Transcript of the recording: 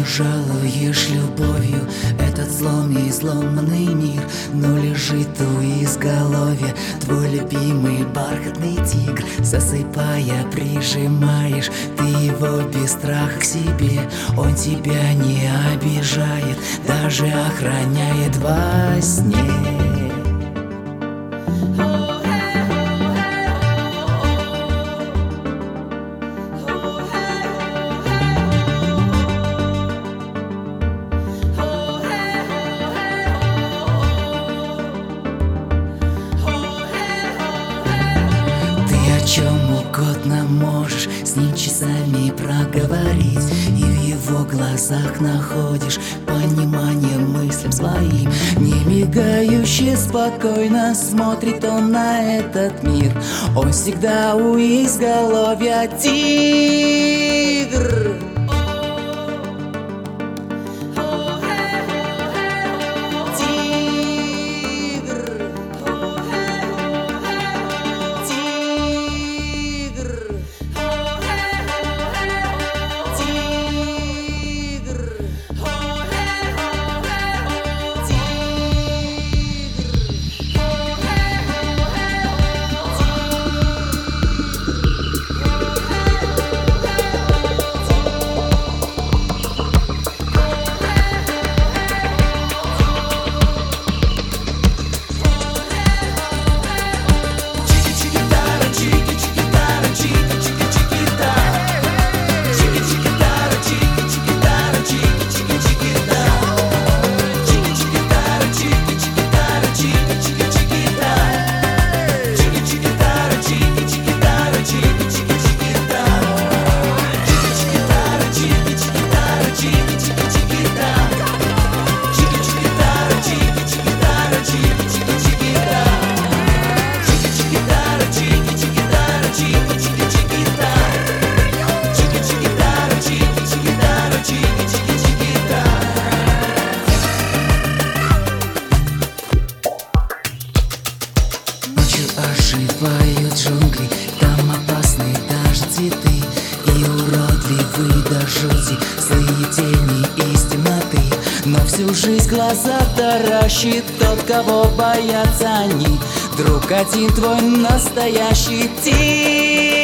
не жалуешь любовью этот сломный и сломанный мир, но лежит у изголовья твой любимый бархатный тигр. Засыпая, прижимаешь ты его без страха к себе. Он тебя не обижает, даже охраняет во сне. О чем угодно можешь с ним часами проговорить, и в его глазах находишь понимание мыслям своим. Не мигающе спокойно смотрит он на этот мир. Он всегда у изголовья тигр. Оживают джунгли, там опасны даже цветы, и уродливы до жути злые тени из темноты. Но всю жизнь глаза таращит тот, кого боятся они. Друг один твой настоящий тигр.